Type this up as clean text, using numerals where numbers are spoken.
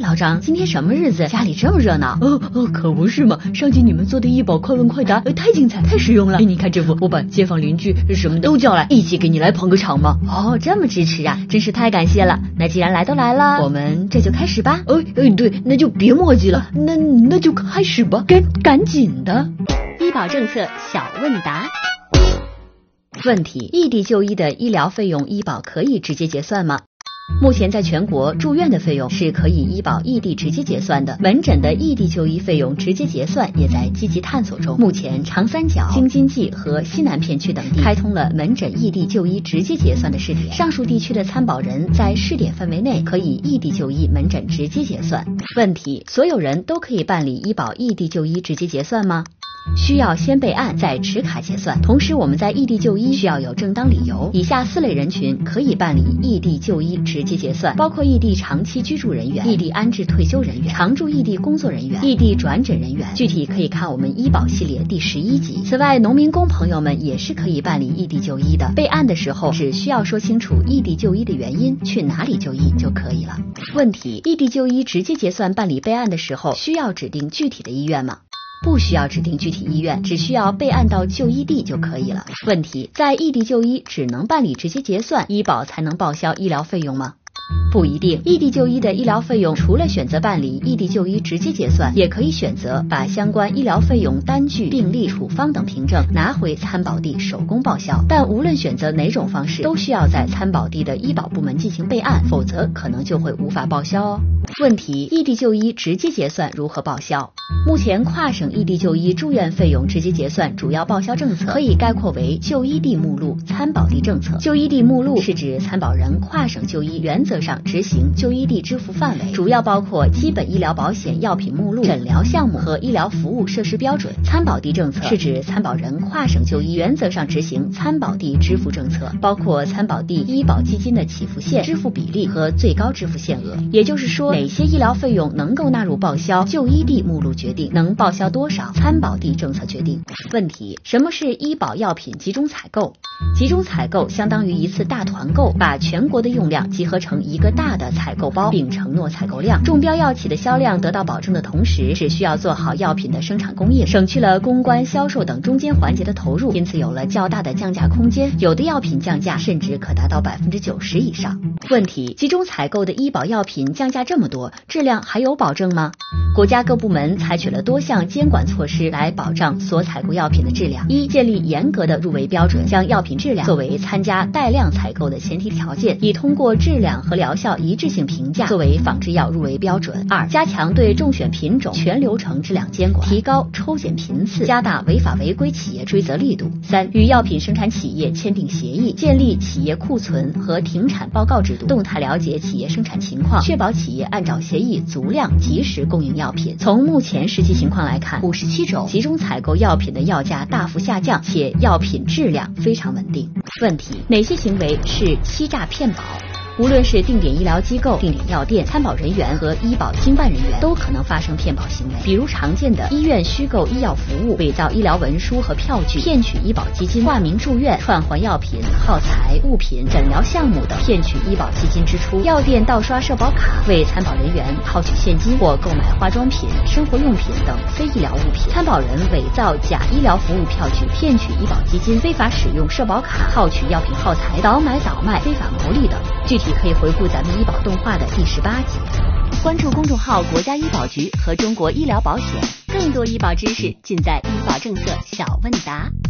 老张，今天什么日子？家里这么热闹？ 可不是嘛！上集你们做的医保快问快答，太精彩，太实用了。你看这不，我把街坊邻居什么都叫来，一起给你来捧个场嘛。 哦，这么支持啊，真是太感谢了。那既然来都来了，我们这就开始吧。 对，那就别墨迹了，那就开始吧，赶紧的。 医保政策小问答。问题：异地就医的医疗费用，医保可以直接结算吗？目前在全国住院的费用是可以医保异地直接结算的，门诊的异地就医费用直接结算也在积极探索中。目前长三角、京津冀和西南片区等地开通了门诊异地就医直接结算的试点，上述地区的参保人在试点范围内可以异地就医门诊直接结算。问题：所有人都可以办理医保异地就医直接结算吗？需要先备案再持卡结算，同时我们在异地就医需要有正当理由。以下4类人群可以办理异地就医直接结算，包括异地长期居住人员、异地安置退休人员、常驻异地工作人员、异地转诊人员，具体可以看我们医保系列第11集。此外，农民工朋友们也是可以办理异地就医的，备案的时候只需要说清楚异地就医的原因，去哪里就医就可以了。问题：异地就医直接结算办理备案的时候，需要指定具体的医院吗？不需要指定具体医院，只需要备案到就医地就可以了。问题：在异地就医只能办理直接结算，医保才能报销医疗费用吗？不一定，异地就医的医疗费用除了选择办理异地就医直接结算，也可以选择把相关医疗费用单据、病历、处方等凭证拿回参保地手工报销。但无论选择哪种方式，都需要在参保地的医保部门进行备案，否则可能就会无法报销哦。问题：异地就医直接结算如何报销？目前跨省异地就医住院费用直接结算主要报销政策可以概括为就医地目录、参保地政策。就医地目录是指参保人跨省就医原则上执行就医地支付范围，主要包括基本医疗保险药品目录、诊疗项目和医疗服务设施标准。参保地政策是指参保人跨省就医原则上执行参保地支付政策，包括参保地医保基金的起付线、支付比例和最高支付限额。也就是说，哪些医疗费用能够纳入报销，就医地目录决定；能报销多少，参保地政策决定。问题：什么是医保药品集中采购？集中采购相当于一次大团购，把全国的用量集合成一个大的采购包，并承诺采购量。中标药企的销量得到保证的同时，只需要做好药品的生产供应，省去了公关、销售等中间环节的投入，因此有了较大的降价空间。有的药品降价甚至可达到90%以上。问题：集中采购的医保药品降价这么多，质量还有保证吗？国家各部门采取了多项监管措施来保障所采购药品的质量。一、建立严格的入围标准，将药品质量作为参加带量采购的前提条件，以通过质量和疗效一致性评价作为仿制药入围标准。二、加强对中选品种全流程质量监管，提高抽检频次，加大违法违规企业追责力度。三、与药品生产企业签订协议，建立企业库存和停产报告制度，动态了解企业生产情况，确保企业按照协议足量及时供应药品。从目前实际情况来看，57种集中采购药品的药价大幅下降，且药品质量非常稳定。问题：哪些行为是欺诈骗保？无论是定点医疗机构、定点药店、参保人员和医保经办人员，都可能发生骗保行为。比如常见的医院虚构医药服务、伪造医疗文书和票据、骗取医保基金、挂名住院、串还药品、耗材、物品、诊疗项目等，骗取医保基金支出；药店盗刷社保卡，为参保人员套取现金或购买化妆品、生活用品等非医疗物品；参保人伪造假医疗服务票据，骗取医保基金，非法使用社保卡套取药品耗材，倒买倒卖、非法牟利等。具体可以回顾咱们医保动画的第18集。关注公众号国家医保局和中国医疗保险，更多医保知识尽在医保政策小问答。